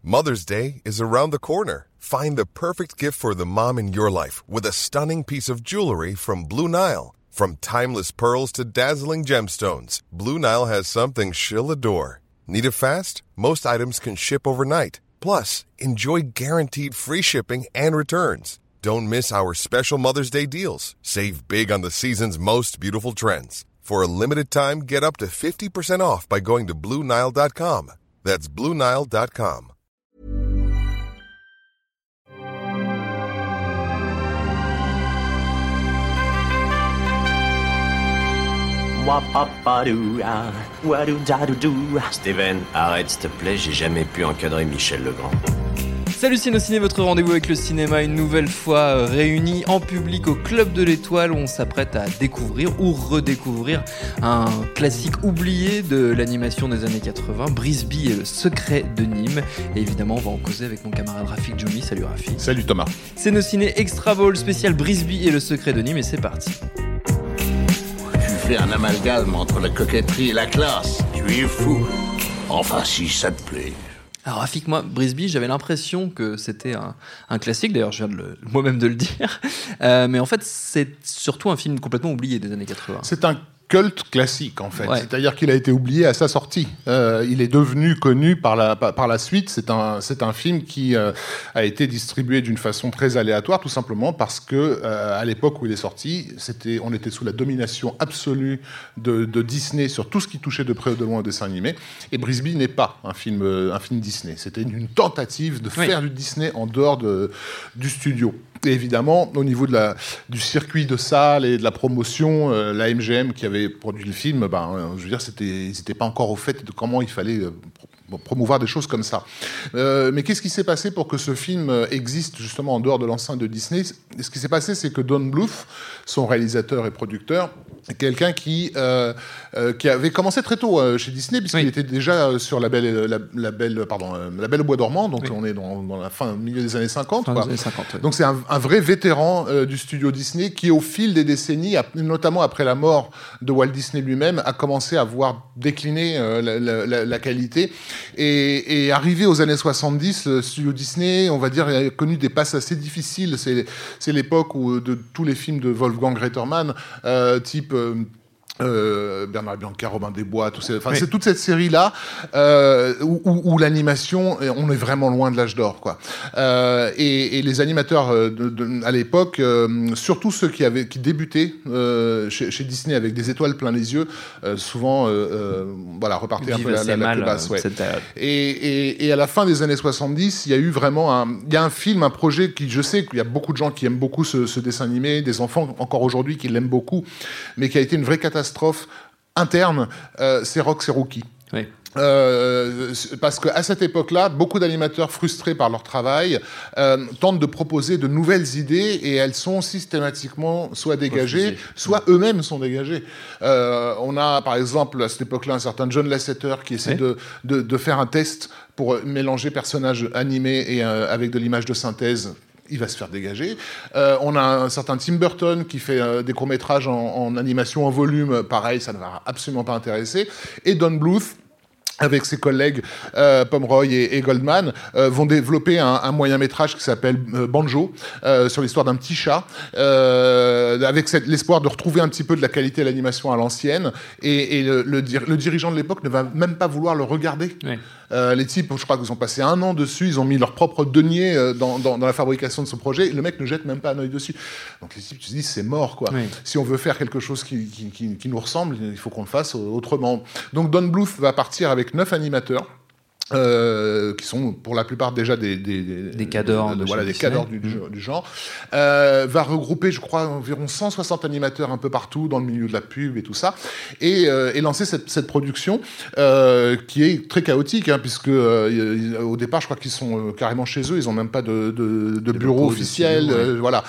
Mother's Day is around the corner. Find the perfect gift for the mom in your life with a stunning piece of jewelry from Blue Nile. From timeless pearls to dazzling gemstones, Blue Nile has something she'll adore. Need it fast? Most items can ship overnight. Plus, enjoy guaranteed free shipping and returns. Don't miss our special Mother's Day deals. Save big on the season's most beautiful trends. For a limited time, get up to 50% off by going to BlueNile.com. That's BlueNile.com. Steven, arrête s'il te plaît, j'ai jamais pu encadrer Michel Legrand. Salut Ciné, votre rendez-vous avec le cinéma, une nouvelle fois réuni en public au Club de l'Étoile où on s'apprête à découvrir ou redécouvrir un classique oublié de l'animation des années 80, Brisby et le secret de Nîmes. Et évidemment, on va en causer avec mon camarade Rafik Djoumi. Salut Rafik. Salut Thomas. C'est nos ciné Extra Ball spécial Brisby et le secret de Nîmes et c'est parti. Tu fais un amalgame entre la coquetterie et la classe. Tu es fou. Enfin, si ça te plaît. Alors Rafik, moi, Brisby, j'avais l'impression que c'était un classique, d'ailleurs je viens moi-même de le dire, mais en fait c'est surtout un film complètement oublié des années 80. C'est un culte classique en fait, ouais. C'est-à-dire qu'il a été oublié à sa sortie. Il est devenu connu par la suite. C'est un film qui a été distribué d'une façon très aléatoire, tout simplement parce que à l'époque où il est sorti, on était sous la domination absolue de Disney sur tout ce qui touchait de près ou de loin au dessin animé. Et Brisby n'est pas un film Disney. C'était une tentative de faire du Disney en dehors du studio. Et évidemment, au niveau du circuit de salle et de la promotion, la MGM qui avait produit le film, je veux dire, ils n'étaient pas encore au fait de comment il fallait promouvoir des choses comme ça. Mais qu'est-ce qui s'est passé pour que ce film existe justement en dehors de l'enceinte de Disney ? Ce qui s'est passé, c'est que Don Bluth, son réalisateur et producteur, est quelqu'un qui avait commencé très tôt chez Disney, puisqu'il était déjà sur la Belle au Bois dormant, donc on est dans la milieu des années 50. Quoi. Des années 50 Donc c'est un vrai vétéran du studio Disney qui, au fil des décennies, notamment après la mort de Walt Disney lui-même, a commencé à voir décliner la qualité. Et arrivé aux années 70, le studio Disney, on va dire, a connu des passes assez difficiles. C'est l'époque où de tous les films de Wolfgang Reitermann, type Bernard Bianca, Robin des Bois, c'est toute cette série-là où l'animation, on est vraiment loin de l'âge d'or, quoi. Et les animateurs à l'époque, surtout ceux qui débutaient chez Disney avec des étoiles plein les yeux, souvent repartaient un peu la plus basse. Ouais. Et à la fin des années 70, il y a eu vraiment un film, un projet qui, je sais qu'il y a beaucoup de gens qui aiment beaucoup ce dessin animé, des enfants encore aujourd'hui qui l'aiment beaucoup, mais qui a été une vraie catastrophe interne, c'est Rox et Rookie. Oui. Parce qu'à cette époque-là, beaucoup d'animateurs frustrés par leur travail tentent de proposer de nouvelles idées et elles sont systématiquement soit dégagées, soit eux-mêmes sont dégagés. On a par exemple à cette époque-là un certain John Lasseter qui essaie de faire un test pour mélanger personnages animés et avec de l'image de synthèse. Il va se faire dégager. On a un certain Tim Burton qui fait des courts-métrages en animation en volume. Pareil, ça ne va absolument pas intéresser. Et Don Bluth, avec ses collègues Pomeroy et Goldman, vont développer un moyen-métrage qui s'appelle Banjo, sur l'histoire d'un petit chat, avec l'espoir de retrouver un petit peu de la qualité de l'animation à l'ancienne. Et le dirigeant de l'époque ne va même pas vouloir le regarder. Oui. Les types, je crois qu'ils ont passé 1 an dessus, ils ont mis leur propre denier dans la fabrication de ce projet, le mec ne jette même pas un œil dessus. Donc les types, tu te dis, c'est mort, quoi. Oui. Si on veut faire quelque chose qui nous ressemble, il faut qu'on le fasse autrement. Donc Don Bluth va partir avec 9 animateurs, qui sont pour la plupart déjà des cadors du genre, va regrouper, je crois, environ 160 animateurs un peu partout dans le milieu de la pub et tout ça, et lancer cette production qui est très chaotique, puisque au départ, je crois qu'ils sont carrément chez eux, ils n'ont même pas de bureau officiel, voilà.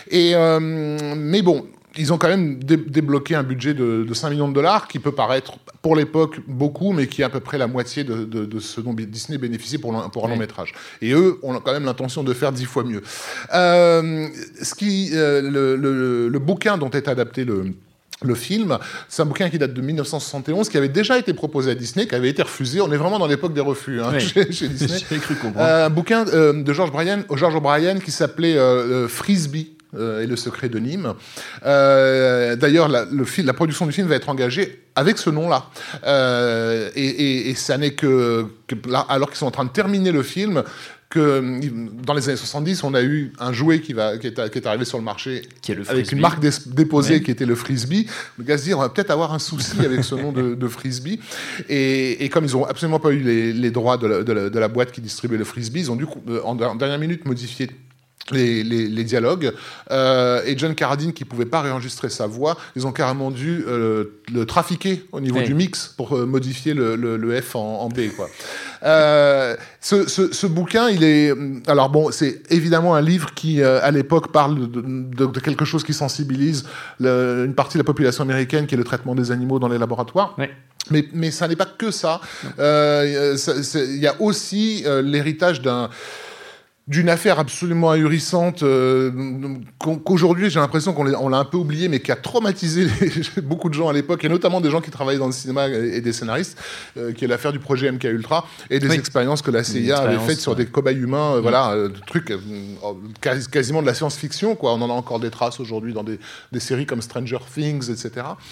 Mais bon, ils ont quand même débloqué un budget de 5 millions de dollars, qui peut paraître, pour l'époque, beaucoup, mais qui est à peu près la moitié de ce dont Disney bénéficie pour un long métrage. Et eux ont quand même l'intention de faire 10 fois mieux. Le bouquin dont est adapté le film. C'est un bouquin qui date de 1971, qui avait déjà été proposé à Disney, qui avait été refusé. On est vraiment dans l'époque des refus chez Disney. J'ai cru comprendre. Un bouquin de George O'Brien qui s'appelait Frisbee. Et le secret de Nîmes. D'ailleurs, la production du film va être engagée avec ce nom-là. Et ça n'est que là, alors qu'ils sont en train de terminer le film, que dans les années 70, on a eu un jouet qui est arrivé sur le marché qui est le avec une marque déposée qui était le Frisbee. Le gars se dit, on va peut-être avoir un souci avec ce nom de Frisbee. Et comme ils n'ont absolument pas eu les droits de la boîte qui distribuait le Frisbee, ils ont dû, en dernière minute, modifier les dialogues, et John Carradine qui pouvait pas réenregistrer sa voix, ils ont carrément dû le trafiquer au niveau du mix pour modifier le F en B, quoi. Ce bouquin, il est... Alors bon, c'est évidemment un livre qui, à l'époque, parle de quelque chose qui sensibilise une partie de la population américaine, qui est le traitement des animaux dans les laboratoires. Ouais. Mais ça n'est pas que ça. Il y a aussi l'héritage d'une affaire absolument ahurissante qu'aujourd'hui j'ai l'impression qu'on l'a un peu oublié, mais qui a traumatisé beaucoup de gens à l'époque, et notamment des gens qui travaillaient dans le cinéma et des scénaristes, qui est l'affaire du projet MK Ultra et des expériences que la CIA avait faites sur des cobayes humains, trucs quasiment de la science-fiction, quoi. On en a encore des traces aujourd'hui dans des séries comme Stranger Things, etc.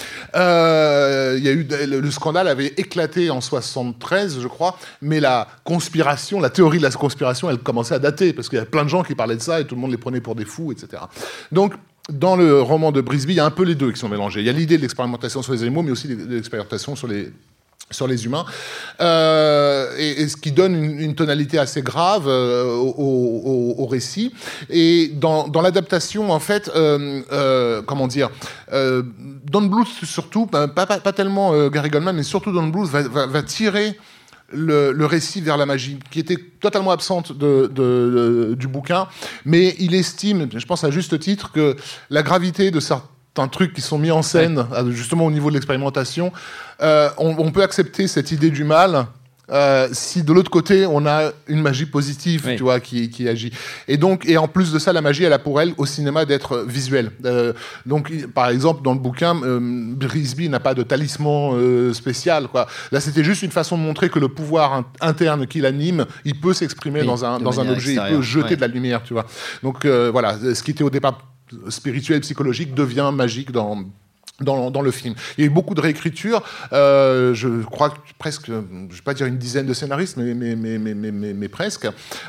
Il y a eu le scandale avait éclaté en 73, je crois, mais la théorie de la conspiration, elle commençait à dater, parce qu'il y a plein de gens qui parlaient de ça et tout le monde les prenait pour des fous, etc. Donc, dans le roman de Brisby, il y a un peu les deux qui sont mélangés. Il y a l'idée de l'expérimentation sur les animaux, mais aussi de l'expérimentation sur les humains, et ce qui donne une tonalité assez grave au récit. Et dans l'adaptation, en fait, comment dire, Don Bluth surtout, pas tellement Gary Goldman, mais surtout Don Bluth va tirer le récit vers la magie, qui était totalement absente du bouquin, mais il estime, je pense à juste titre, que la gravité de certains trucs qui sont mis en scène, justement au niveau de l'expérimentation, on peut accepter cette idée du mal si de l'autre côté on a une magie positive, tu vois, qui agit. Et en plus de ça, la magie, elle a pour elle au cinéma d'être visuelle. Donc, par exemple, dans le bouquin, Brisby n'a pas de talisman spécial, quoi. Là, c'était juste une façon de montrer que le pouvoir interne qui l'anime, il peut s'exprimer dans un objet, il peut jeter de la lumière, tu vois. Donc voilà, ce qui était au départ spirituel, psychologique, devient magique dans le film. Il y a eu beaucoup de réécriture. Je crois que presque, je ne vais pas dire une dizaine de scénaristes, mais presque.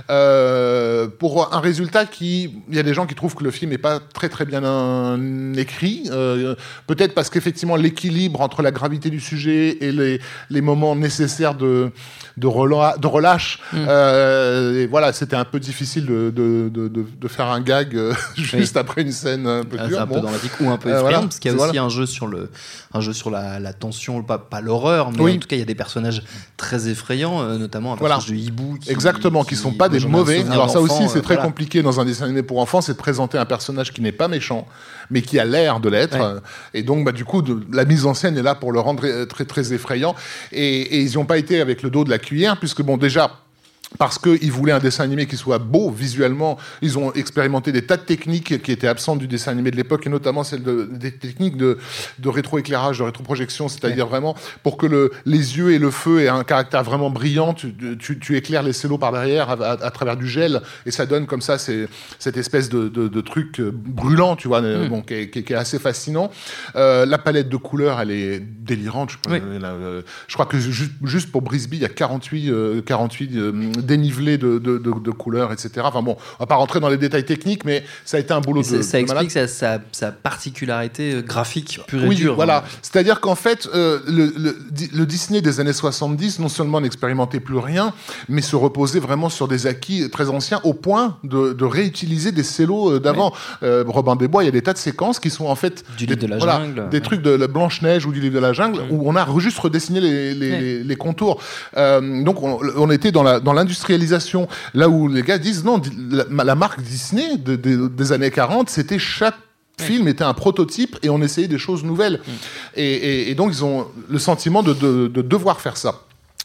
Pour un résultat il y a des gens qui trouvent que le film n'est pas très très bien écrit. Peut-être parce qu'effectivement l'équilibre entre la gravité du sujet et les moments nécessaires de relâche, et voilà, c'était un peu difficile de faire un gag juste après une scène un peu dure. C'est un peu dramatique ou un peu effrayant, parce qu'il y a aussi un jeu sur la tension, pas l'horreur, mais en tout cas il y a des personnages très effrayants, notamment un personnage de hibou qui sont pas des mauvais. Alors ça aussi c'est très compliqué dans un dessin animé pour enfants, c'est de présenter un personnage qui n'est pas méchant mais qui a l'air de l'être, et donc du coup la mise en scène est là pour le rendre très très effrayant, et ils n'y ont pas été avec le dos de la cuillère, puisque déjà parce qu'ils voulaient un dessin animé qui soit beau visuellement, ils ont expérimenté des tas de techniques qui étaient absentes du dessin animé de l'époque, et notamment celle des techniques de rétroéclairage, de rétroprojection, c'est-à-dire vraiment pour que les yeux et le feu aient un caractère vraiment brillant, tu éclaires les cellos par derrière à travers du gel, et ça donne comme ça cette espèce de truc brûlant, tu vois, qui est assez fascinant. La palette de couleurs, elle est délirante. Je crois que juste pour Brisby, il y a 48 dénivelé de couleurs, etc. Enfin bon, on va pas rentrer dans les détails techniques, mais ça a été un boulot ça explique sa particularité graphique pure et dure. Voilà. C'est-à-dire qu'en fait, le Disney des années 70, non seulement n'expérimentait plus rien, mais se reposait vraiment sur des acquis très anciens, au point de réutiliser des cellos d'avant. Robin des Bois, il y a des tas de séquences qui sont en fait du livre de la jungle, des trucs de la Blanche-Neige ou du livre de la jungle, où on a juste redessiné les contours. Donc on était dans l'industrialisation, là où les gars disent non, la marque Disney des années 40, c'était chaque film était un prototype et on essayait des choses nouvelles. Et donc ils ont le sentiment de devoir faire ça.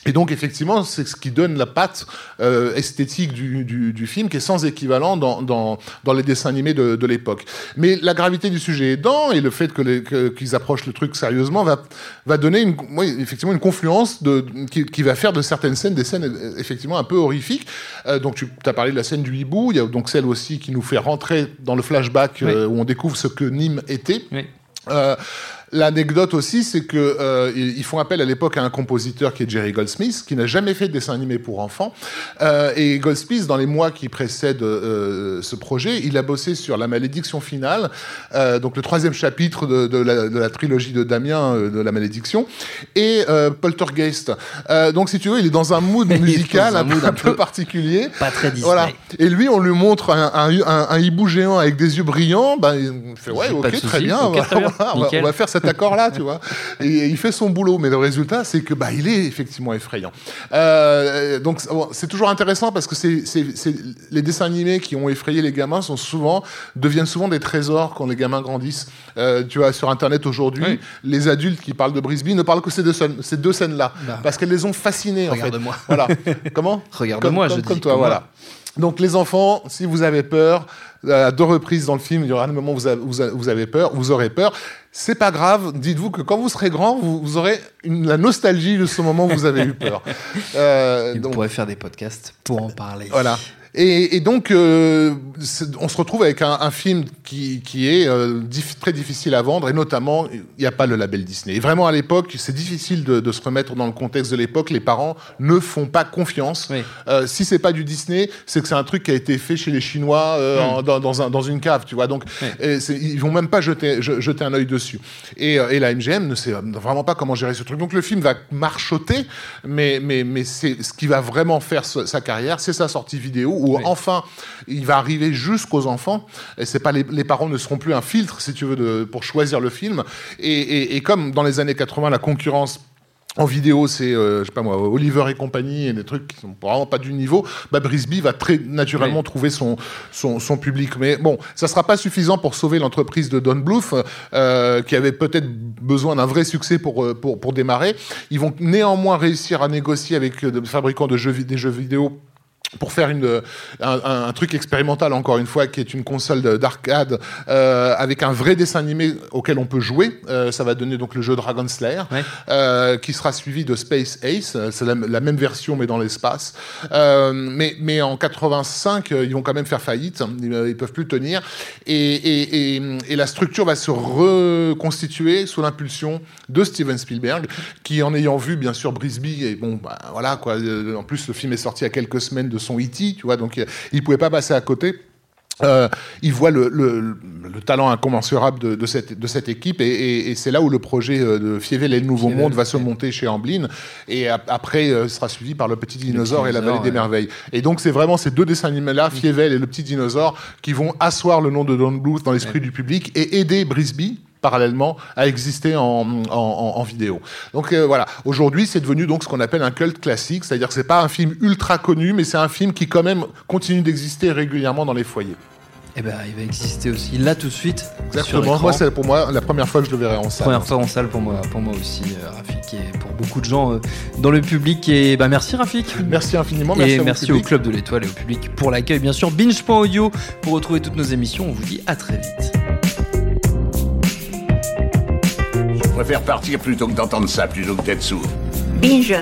Et donc, effectivement, c'est ce qui donne la patte esthétique du film, qui est sans équivalent dans les dessins animés de l'époque. Mais la gravité du sujet aidant, et le fait qu'ils approchent le truc sérieusement, va donner effectivement une confluence qui va faire de certaines scènes des scènes effectivement un peu horrifiques. Donc, tu as parlé de la scène du hibou. Il y a donc celle aussi qui nous fait rentrer dans le flashback où on découvre ce que Nîmes était. Oui. L'anecdote aussi, c'est que ils font appel à l'époque à un compositeur qui est Jerry Goldsmith, qui n'a jamais fait de dessin animé pour enfants. Et Goldsmith, dans les mois qui précèdent ce projet, il a bossé sur La Malédiction finale, donc le 3e chapitre de la trilogie de Damien de La Malédiction, et Poltergeist. Donc, si tu veux, il est dans un mood musical un peu particulier. Pas très Disney. Voilà. Et lui, on lui montre un hibou géant avec des yeux brillants. Ben, il fait très bien. On va faire cet accord-là, tu vois. Et il fait son boulot, mais le résultat, c'est que il est effectivement effrayant. Donc, c'est toujours intéressant parce que les dessins animés qui ont effrayé les gamins deviennent souvent des trésors quand les gamins grandissent. Tu vois, sur Internet aujourd'hui, les adultes qui parlent de Brisby ne parlent que ces deux scènes-là, parce qu'elles les ont fascinés. Regarde-moi. En fait. Voilà. Comment ? Regarde-moi, comme toi, voilà. Donc, les enfants, si vous avez peur, à 2 reprises dans le film, il y aura un moment où vous avez peur, vous aurez peur. C'est pas grave, dites-vous que quand vous serez grand, vous aurez la nostalgie de ce moment où vous avez eu peur. On pourrait faire des podcasts pour en parler. Voilà. Et donc, on se retrouve avec un film qui est très difficile à vendre, et notamment, il n'y a pas le label Disney. Et vraiment, à l'époque, c'est difficile de se remettre dans le contexte de l'époque. Les parents ne font pas confiance. Oui. Si c'est pas du Disney, c'est que c'est un truc qui a été fait chez les Chinois dans une cave, tu vois. Donc, ils vont même pas jeter un œil dessus. Et la MGM ne sait vraiment pas comment gérer ce truc. Donc, le film va marchoter, mais c'est ce qui va vraiment faire sa carrière, c'est sa sortie vidéo, où enfin, il va arriver jusqu'aux enfants. Et c'est pas les parents ne seront plus un filtre, si tu veux, pour choisir le film. Et comme dans les années 80, la concurrence en vidéo, c'est, je sais pas moi, Oliver et compagnie, et des trucs qui sont vraiment pas du niveau, Brisby va très naturellement trouver son public. Mais bon, ça sera pas suffisant pour sauver l'entreprise de Don Bluth, qui avait peut-être besoin d'un vrai succès pour démarrer. Ils vont néanmoins réussir à négocier avec des fabricants des jeux vidéo pour faire un truc expérimental, encore une fois, qui est une console d'arcade avec un vrai dessin animé auquel on peut jouer. Ça va donner donc le jeu Dragon Slayer, qui sera suivi de Space Ace. C'est la même version, mais dans l'espace. Mais en 85, ils vont quand même faire faillite. Ils peuvent plus tenir. Et la structure va se reconstituer sous l'impulsion de Steven Spielberg, qui, en ayant vu, bien sûr, Brisby, et bon, voilà, quoi. En plus, le film est sorti à quelques semaines de son E.T., tu vois, donc il pouvait pas passer à côté. Il voit le talent incommensurable de cette équipe, et c'est là où le projet de Fievel et le Nouveau Monde va se monter chez Amblin, et après sera suivi par Le Petit Dinosaure et La Vallée des Merveilles. Et donc c'est vraiment ces 2 dessins animés-là, Fievel et Le Petit Dinosaure, qui vont asseoir le nom de Don Bluth dans l'esprit du public et aider Brisby parallèlement à exister en vidéo. Donc voilà, aujourd'hui c'est devenu donc ce qu'on appelle un culte classique, c'est-à-dire que c'est pas un film ultra connu, mais c'est un film qui quand même continue d'exister régulièrement dans les foyers. Eh ben, il va exister aussi là tout de suite. Exactement. Moi, c'est pour moi la première fois que je le verrai en salle. Première fois en salle pour moi aussi, Rafik, et pour beaucoup de gens dans le public. Et merci Rafik. Merci infiniment. Merci au Club de l'Étoile et au public pour l'accueil. Bien sûr, binge.audio pour retrouver toutes nos émissions. On vous dit à très vite. Je préfère partir plutôt que d'entendre ça, plutôt que d'être sourd. Binge.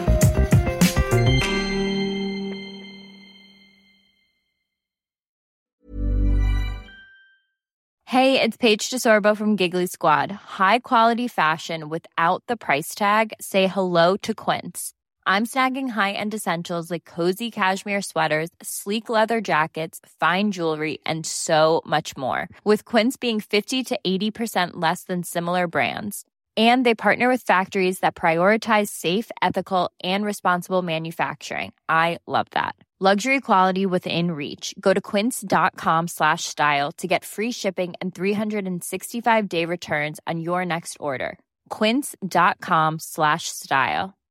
Hey, it's Paige DeSorbo from Giggly Squad. High quality fashion without the price tag. Say hello to Quince. I'm snagging high-end essentials like cozy cashmere sweaters, sleek leather jackets, fine jewelry, and so much more. With Quince being 50 to 80% less than similar brands. And they partner with factories that prioritize safe, ethical, and responsible manufacturing. I love that. Luxury quality within reach. Go to quince.com/style to get free shipping and 365-day returns on your next order. Quince.com/style.